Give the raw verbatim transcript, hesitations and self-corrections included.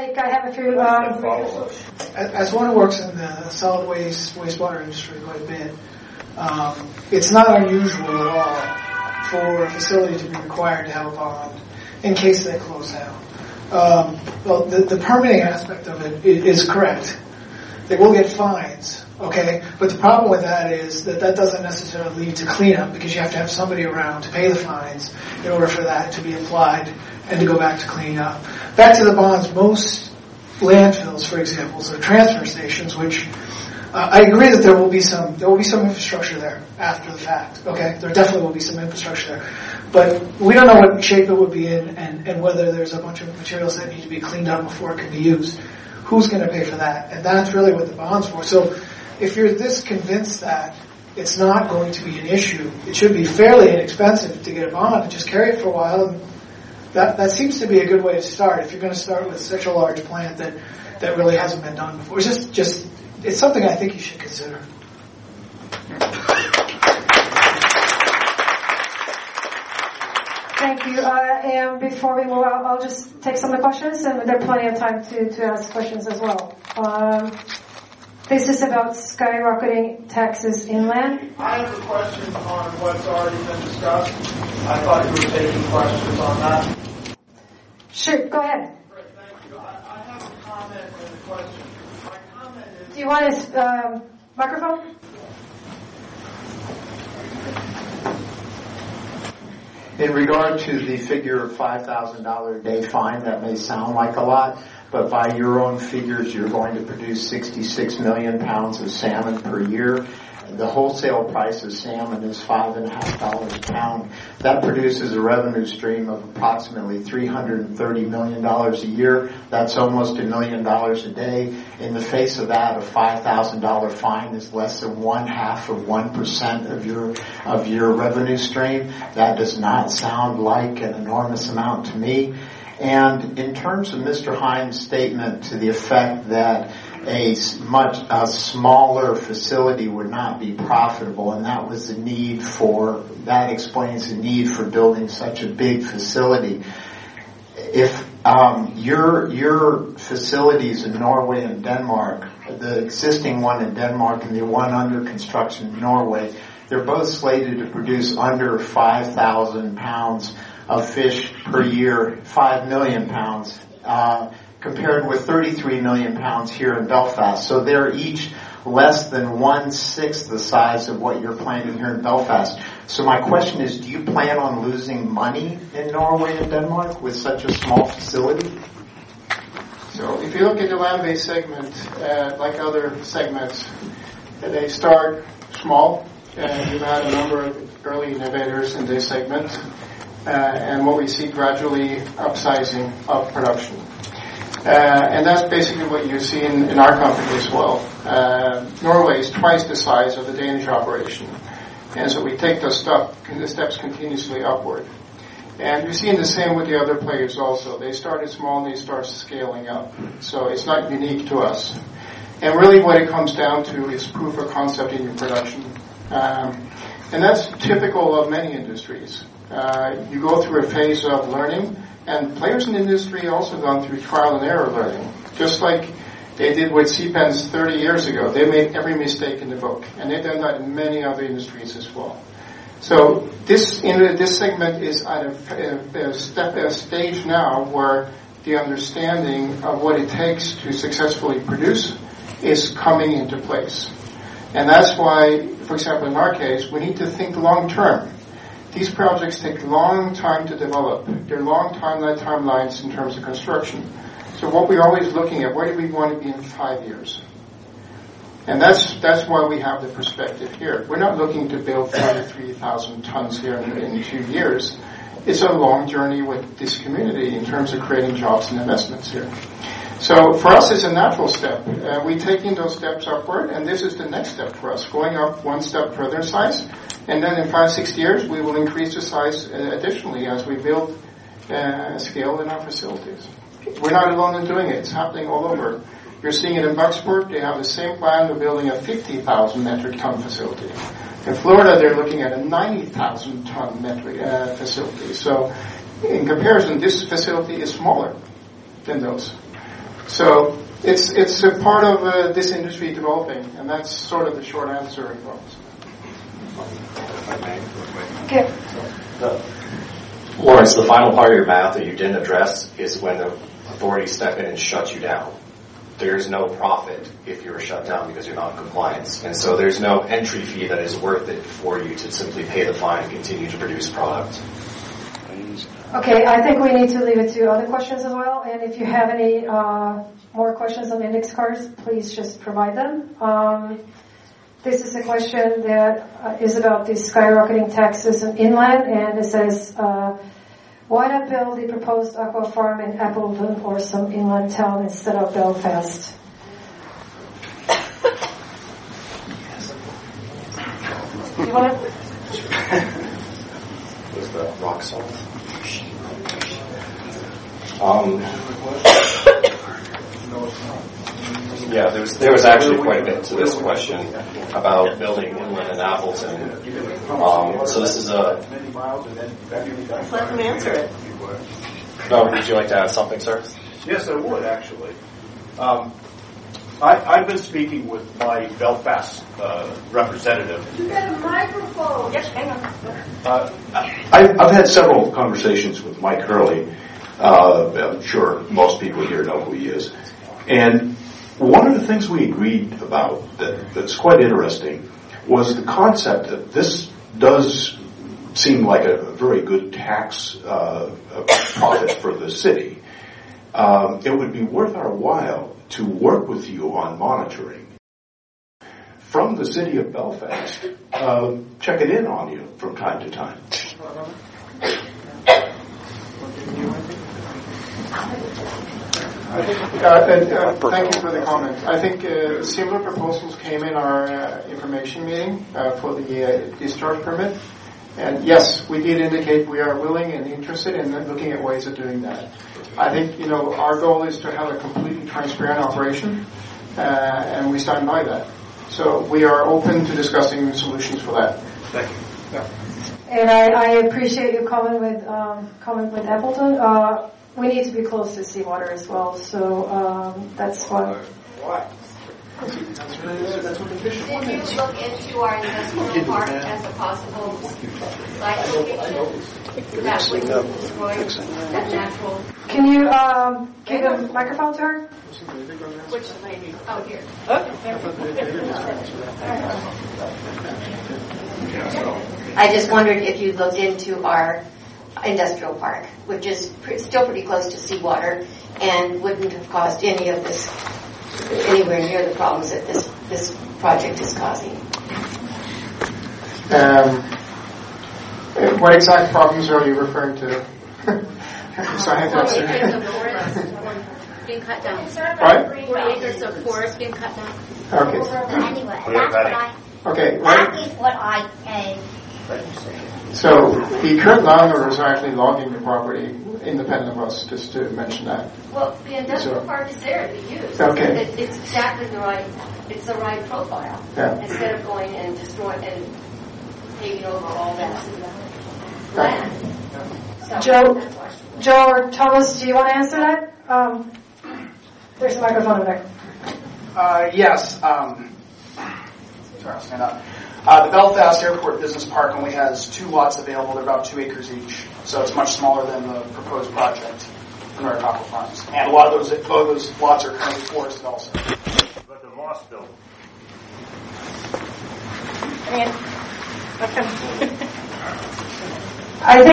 Mike, I have a few um, As one who works in the solid waste, wastewater industry quite a bit, um, it's not unusual at all for a facility to be required to have a bond in case they close down. Um, well, the, the permitting aspect of it is correct. They will get fines, okay? But the problem with that is that that doesn't necessarily lead to cleanup because you have to have somebody around to pay the fines in order for that to be applied and to go back to cleaning up. Back to the bonds, most landfills, for example, so transfer stations, which uh, I agree that there will be some there will be some infrastructure there after the fact. Okay, there definitely will be some infrastructure there, but we don't know what shape it would be in, and, and whether there's a bunch of materials that need to be cleaned up before it can be used. Who's going to pay for that? And that's really what the bond's for. So, if you're this convinced that it's not going to be an issue, it should be fairly inexpensive to get a bond and just carry it for a while. And that that seems to be a good way to start if you're going to start with such a large plant that, that really hasn't been done before. It's just, just it's something I think you should consider. Thank you. Uh, and before we move on, I'll just take some of the questions, and there's plenty of time to, to ask questions as well. Um, this is about skyrocketing taxes inland. I have a question on what's already been discussed. I thought you were taking questions on that. Sure, go ahead. Great, thank you. I, I have a comment and a question. My comment is... Do you want a um, microphone? In regard to the figure of five thousand dollars a day fine, that may sound like a lot, but by your own figures, you're going to produce sixty-six million pounds of salmon per year. The wholesale price of salmon is five and a half dollars a pound. That produces a revenue stream of approximately three hundred thirty million dollars a year. That's almost a million dollars a day. In the face of that, a five thousand dollars fine is less than one half of one percent of your of your revenue stream. That does not sound like an enormous amount to me. And in terms of Mister Hines' statement to the effect that a much a smaller facility would not be profitable, and that was the need for that explains the need for building such a big facility. If um, your your facilities in Norway and Denmark, the existing one in Denmark and the one under construction in Norway, they're both slated to produce under five thousand pounds of fish per year, five million pounds. Uh, compared with thirty-three million pounds here in Belfast. So they're each less than one-sixth the size of what you're planning here in Belfast. So my question is, do you plan on losing money in Norway and Denmark with such a small facility? So if you look at the land-based segment, uh, like other segments, they start small. Uh, you've had a number of early innovators in this segment. Uh, and what we see gradually upsizing of production. Uh, and that's basically what you see in, in our company as well. Uh, Norway is twice the size of the Danish operation. And so we take those step, the steps continuously upward. And you see the same with the other players also. They started small and they start scaling up. So it's not unique to us. And really what it comes down to is proof of concept in your production. Um, and that's typical of many industries. Uh, you go through a phase of learning. And players in the industry also gone through trial and error learning. Just like they did with C PENS thirty years ago. They made every mistake in the book. And they've done that in many other industries as well. So this in this segment is at a, a, step, a stage now where the understanding of what it takes to successfully produce is coming into place. And that's why, for example, in our case, we need to think long term. These projects take a long time to develop. They're long timeline timelines in terms of construction. So what we're always looking at, where do we want to be in five years? And that's that's why we have the perspective here. We're not looking to build thirty-three thousand tons here in, in two years. It's a long journey with this community in terms of creating jobs and investments here. So for us, it's a natural step. Uh, we're taking those steps upward, and this is the next step for us, going up one step further in size. And then in five, six years, we will increase the size uh, additionally as we build uh, scale in our facilities. We're not alone in doing it. It's happening all over. You're seeing it in Bucksport. They have the same plan of building a fifty thousand metric ton facility. In Florida, they're looking at a ninety thousand ton metric uh, facility. So in comparison, this facility is smaller than those. So it's it's a part of uh, this industry developing, and that's sort of the short answer. Okay. Lawrence, the final part of your math that you didn't address is when the authorities step in and shut you down. There's no profit if you're shut down because you're not in compliance. And so there's no entry fee that is worth it for you to simply pay the fine and continue to produce product. Okay, I think we need to leave it to other questions as well. And if you have any uh, more questions on index cards, please just provide them. Um, this is a question that uh, is about the skyrocketing taxes in inland, and it says, uh, why not build the proposed aqua farm in Appleton or some inland town instead of Belfast? You want to? Was the rock salt? Um, yeah, there was, there was actually quite a bit to this question about building inland in Appleton. Um, so this is a... Let's let them answer it. No, would you like to add something, sir? Yes, I would, actually. Um, I, I've been speaking with my Belfast uh, representative. You got a microphone. Yes, hang on. Uh, I, I've had several conversations with Mike Hurley. Uh, I'm sure most people here know who he is. And one of the things we agreed about that, that's quite interesting was the concept that this does seem like a very good tax uh, profit for the city. Um, it would be worth our while to work with you on monitoring from the city of Belfast, uh, checking in on you from time to time. Uh, and, uh, thank you for the comment. I think uh, similar proposals came in our uh, information meeting uh, for the uh, discharge permit. And yes, we did indicate we are willing and interested in looking at ways of doing that. I think, you know, our goal is to have a completely transparent operation, uh, and we stand by that. So we are open to discussing solutions for that. Thank you. Yeah. And I, I appreciate your comment with um, comment with Appleton. Uh, we need to be close to seawater as well, so um, that's why. Why? Did you look into our industrial park as a possible site location that would destroy that natural? Can you um, give a microphone to her? Which lady? Oh, here. I just wondered if you looked into our industrial park, which is pre- still pretty close to seawater and wouldn't have caused any of this, anywhere near the problems that this this project is causing. Um, what exact problems are you referring to? So I have to Forty acres of answer. forest being cut down. Right? Forty acres of forest being cut down. Okay. Anyway, that's what I, Okay. that What, is what I came. so the current landowners are actually logging the property independent of us, just to mention that. Well, the industrial So- park is there to be used. Okay. It, it's exactly the right, it's the right profile. Yeah. Instead of going and destroying and paving over all that land. So, Joe, that's why. Joe or Thomas, do you want to answer that? Um, there's a microphone over there. Uh, yes. Um, sorry, I'll stand up. Uh, the Belfast Airport Business Park only has two lots available. They're about two acres each, so it's much smaller than the proposed project in North Aqua Farms. And a lot of those, both of those lots are currently forested also. But the Moss building. I think